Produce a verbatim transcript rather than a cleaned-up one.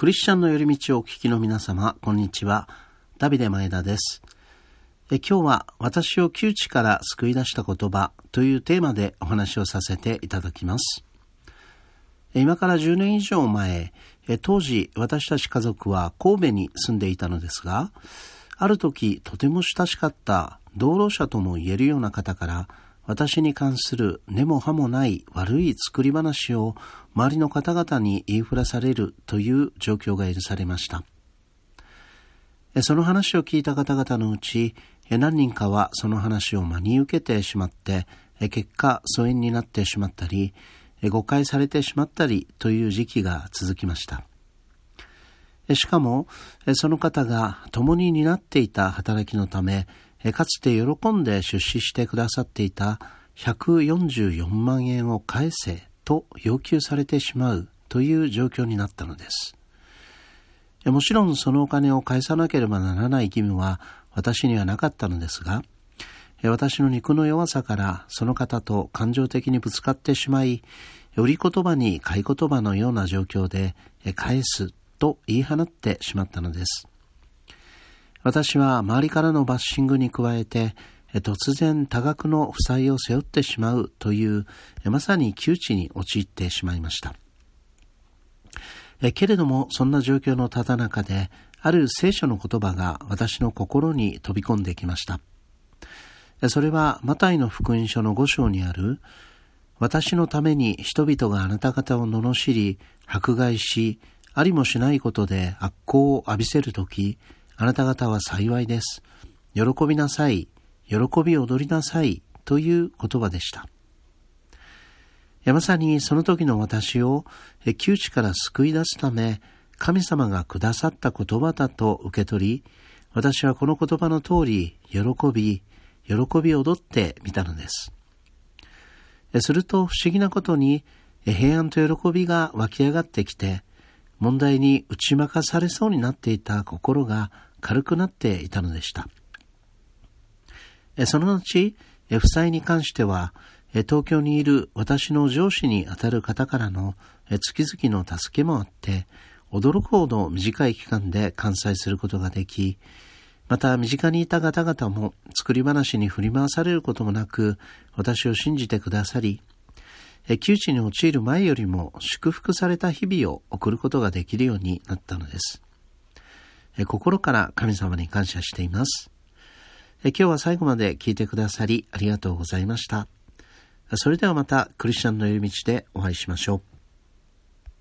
クリスチャンの寄り道をお聞きの皆様、こんにちは。ダビデ前田です。え今日は私を窮地から救い出した言葉というテーマでお話をさせていただきます。今からじゅうねん以上前、当時私たち家族は神戸に住んでいたのですが、ある時とても親しかった同労者とも言えるような方から私に関する根も葉もない悪い作り話を周りの方々に言いふらされるという状況が許されました。その話を聞いた方々のうち何人かはその話を真に受けてしまって結果疎遠になってしまったり誤解されてしまったりという時期が続きました。しかもその方が共に担っていた働きのためかつて喜んで出資してくださっていたひゃくよんじゅうよんまんえんを返せと要求されてしまうという状況になったのです。もちろんそのお金を返さなければならない義務は私にはなかったのですが、私の肉の弱さからその方と感情的にぶつかってしまい、売り言葉に買い言葉のような状況で返すと言い放ってしまったのです。私は周りからのバッシングに加えて突然多額の負債を背負ってしまうというまさに窮地に陥ってしまいました。けれどもそんな状況のただ中である聖書の言葉が私の心に飛び込んできました。それはマタイの福音書のご章にある、私のために人々があなた方を罵り迫害しありもしないことで悪行を浴びせるとき、あなた方は幸いです。喜びなさい。喜び踊りなさい。という言葉でした。まさにその時の私を窮地から救い出すため、神様がくださった言葉だと受け取り、私はこの言葉の通り、喜び、喜び踊ってみたのです。すると不思議なことに、平安と喜びが湧き上がってきて、問題に打ち負かされそうになっていた心が軽くなっていたのでした。その後、負債に関しては、東京にいる私の上司にあたる方からの月々の助けもあって、驚くほど短い期間で完済することができ、また身近にいた方々も作り話に振り回されることもなく、私を信じてくださり、窮地に陥る前よりも祝福された日々を送ることができるようになったのです。心から神様に感謝しています。今日は最後まで聞いてくださりありがとうございました。それではまたクリスチャンの寄り道でお会いしましょう。